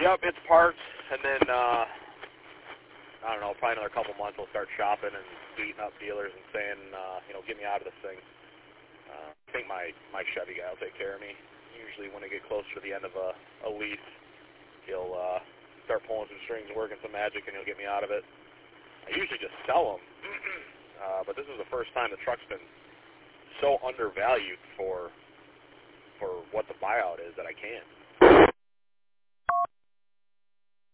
Yep, it's parked, and then, I don't know, probably another couple months I'll start shopping and beating up dealers and saying, get me out of this thing. I think my Chevy guy will take care of me. Usually when I get closer to the end of a lease, he'll start pulling some strings and working some magic, and he'll get me out of it. I usually just sell them, but this is the first time the truck's been so undervalued for what the buyout is that I can't.